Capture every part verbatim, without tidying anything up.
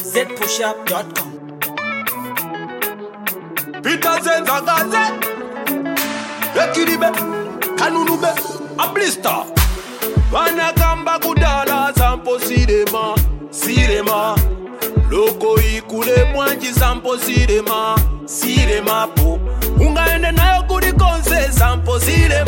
z push up dot com. Peter Zenza Gaze Ekiribe Kanunube A blister Vanagamba kudala Sampo sirema Sirema Loko ikule mwanji Sampo sirema Sirema po Ungaende nayo kudi konse Sampo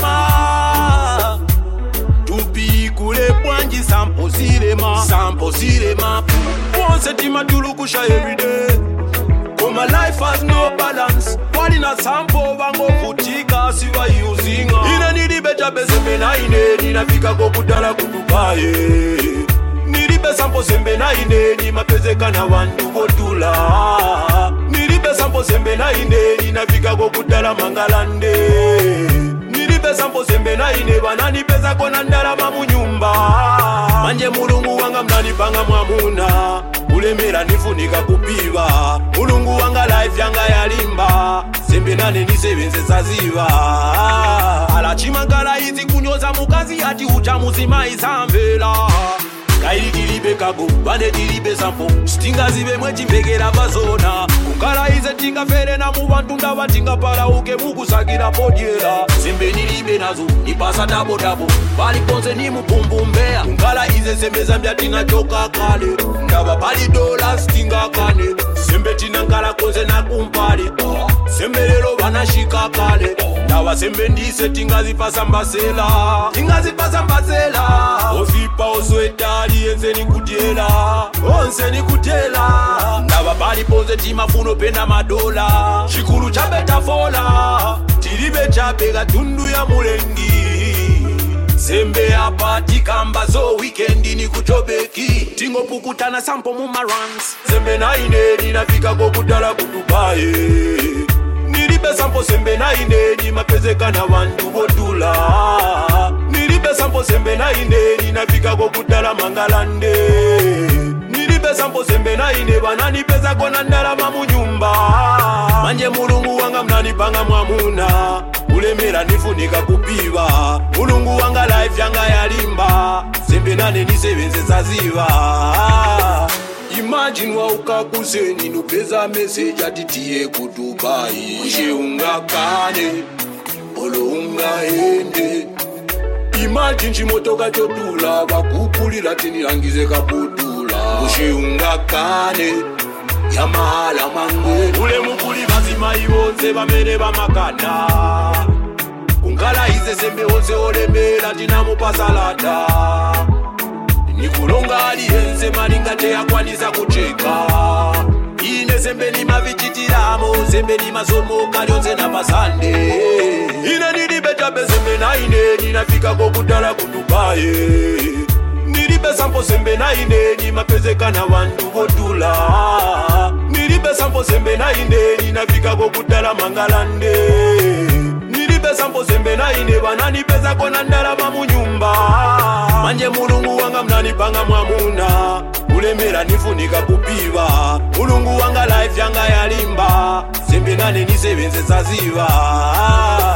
sirema Tupi ikule mwanji Sampo sirema Sampo sirema po Onse tima tulukusha everyday. Oh, my life has no balance. What in a sample bango futika siwa using. Ina nidi beja bezembe na ine nina fika go kudala kudubaye. Niribe sampo sembe na ine ni mapeze kana wandu godula. Niribe sampo sembe na ine nina fika go kudala mangalande. Niribe sampo sembe na ine banani pesa kona ndala mamu nyumba. Manje mulungu wanga mnani panga mwamuna. Ulemera nifunika kupiva. Mulungu wanga life yanga yalimba. Sembe nane nisebenze saziva. Ala chimangala izi kunyoza mukazi ati ucha muzima isambela. Kairi kilibe kago, bane kilibe sampo. Stinga zibe mwechi mbegera bazona. Kukala ize tinga fere na mubantunda watinga para uke mugu sakira podiela. Sembe nilibe nazo, nipasa dabo dabo. Bali ponze ni mupumbu mbea. Kukala ize sembe zambia tina choka kale. Ndaba bali dola stinga kane. Sembe tina nkala konze na kumpale. Sembe lelo banashika kale. Ndawa sembe ndise tinga zipasa mbasela. Tinga zipasa mbasela. Ofipa osweta. Enze ni kutela, onse ni kutela. Ndaba bali ponze tima funo pena madola. Shikuru chabe tafola, tiribe chabe gatundu ya mulengi. Sembe hapa tikamba zo weekendi ni kuchobeki. Tingo pukutana sampo mumarans. Sembe na ine ninafika go kudala kudubaye. Niribe sampo sembe na ine ni mapeze kana wandu godula. Niribe sampo sembe na ine ninafika go kudala mangalande. Niribe sampo sembe na ine banani pesa kona ndala mamu nyumba. Manje mulungu wanga mnani panga mwamuna. Ulemera nifunika kupiva. Mulungu wanga life yanga yalimba. Sembe nane nisebenze saziva. Imagine wa ukakuseni nupeza message atitiye kudubai. Ushe unga kane, olo unga ende. Imagine chimotoka chotula, bakupulila tini langize kaputula. Ushe unga kane, ya mahala mangwe. Ule mukuli bazima iwonze bamene bamakana. Kungala ize sembe onse olemela tina mupasalata. Nikulonga aliyenze malinga te akwaniza kucheka. Ine sembe ni mavichitiramo, sembe ni masomo kalionze na pasande. Ine nilibeja bezembe na ine ninafika go kudala kudubaye. Nilibe sampo sembe na ine ni mapeze kana wandu godula. Nilibe sampo sembe na ine ninafika go kudala mangalande. Nilibe sampo sembe na ine banani pesa kona ndala mamu nyumba. Manje mulungu wanga mnani panga mwamuna. Ulemera nifunika kupiva. Mulungu wanga life yanga yalimba. Sembe nane nisebenze saziva.